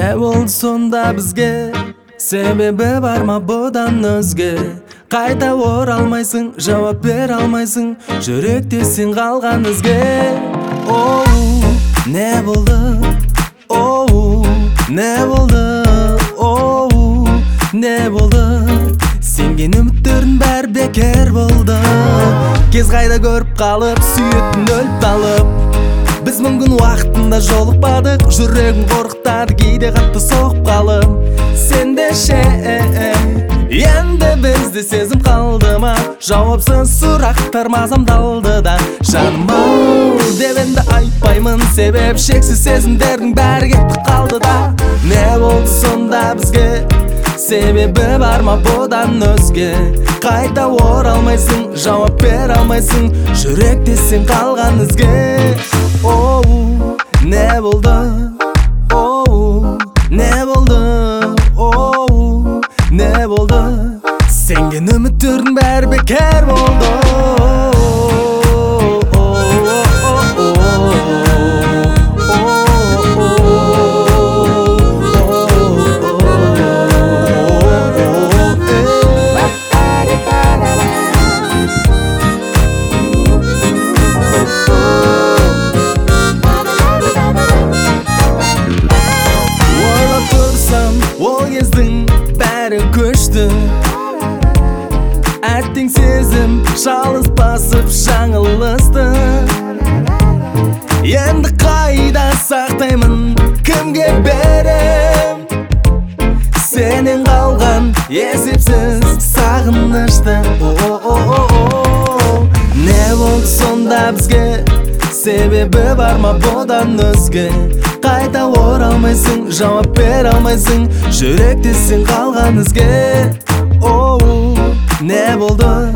Ne oldu sonda bizge? Sebebi var mı budan özge? Qayta oralmaysың, жауап бере алмайсың, жүректесің қалған ізге. Оу, не болды? Оу, не болды? Оу, не болды? Сенген үміттердің бәрі бекер болды. Кез қайда көріп қалып, сүйетін өліп талып. Біз мүмкін уақытында жолықпадық, жүрегім қорқытады, кейде қатты соғып қалып. Сенде ше, енді бізде сезім қалды ма? Жауапсыз сұрақтар мазамдалды да. Жаным ау деп енді айтпаймын, себеп шексіз сезімдердің бәрі кетті қалды да. Не болды сонда бізге? Себебі бар ма бұдан өзге? Қайта оралмайсың, жауап бере алмайсың, жүректесің қалған ізге. Оу, не болды? Оу, не болды? Оу, не болды? Сенген үміттердің бәрі бекер болды. Ол кездің бәрі көшті, әттең сезім жалғыз басып жаңылысты. Енді қайда сақтаймын, кімге берем? Сенен қалған есепсіз сағынышты. Не болды сонда бізге? Себебі бар ма бұдан өзге? Қайта оралмайсың, жауап бере алмайсың, жүректесің қалған ізге. Оу, не болды?